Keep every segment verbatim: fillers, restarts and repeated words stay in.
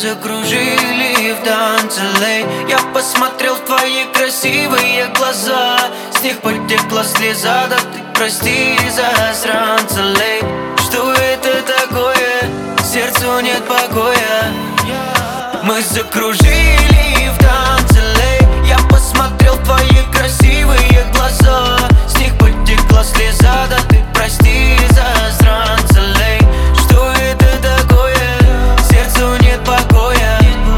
закружили в танце, лей. Я посмотрел в твои красивые глаза, с них потекла слеза, да ты прости, засранца, лей. Что это такое? Сердцу нет покоя. Мы закружили в танце, лей. Я посмотрел в твои красивые глаза, с них потекла слеза, да ты прости, засранца, лей. Что это такое? Сердцу нет покоя.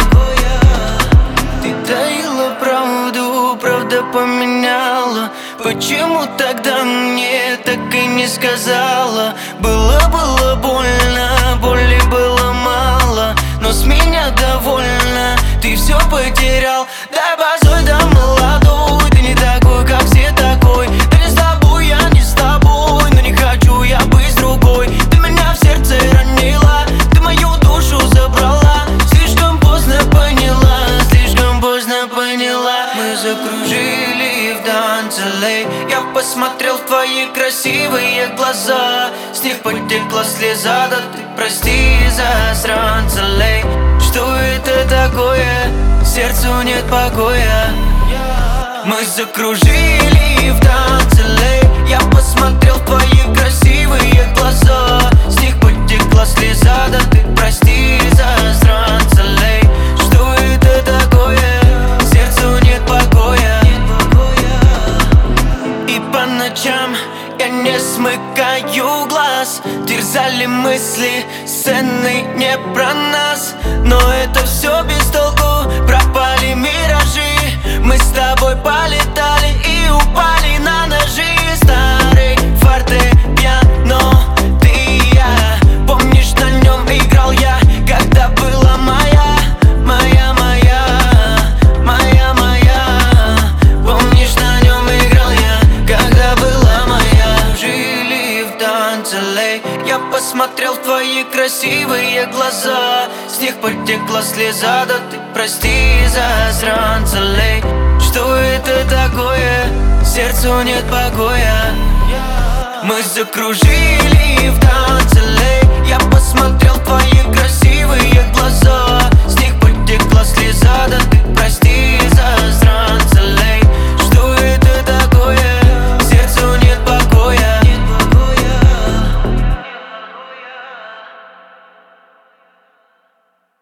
Ты таила правду, правда поменяла. Почему тогда мне так и не сказала? Было, было больно, боли было мало, но с меня довольна, ты все потерял. Дай базой, да молодой, ты не такой, как все такой. Да не с тобой, я не с тобой, но не хочу я быть с другой. Ты меня в сердце ранила, ты мою душу забрала. Слишком поздно поняла, слишком поздно поняла. Мы закружили в танце, лей. Я посмотрел в твои красивые глаза, с них потекла слеза, да ты прости, засранца, лей. Что это такое? Сердцу нет покоя. Мы закружили в танце, лей. Я посмотрел в твои красивые глаза, с них потекла слеза, да ты прости, засранца, лей. Что это такое? Сердцу нет покоя. И по ночам я не смыкаю глаз, терзали мысли, сцены не про нас. Но это все без толку, пропали миражи. Мы с тобой полетали и упали на ножи. Старый фортепиано, ты и я. Помнишь, на нем играл я, когда была моя, моя, моя, моя, моя. Помнишь, на нем играл я, когда была моя. Жили в танце, лей. Я посмотрел в твои красивые глаза, с них потекла слеза, да ты прости, засранца, лей. Что это такое? Сердцу нет покоя. Мы закружили в танце, лей. Я посмотрел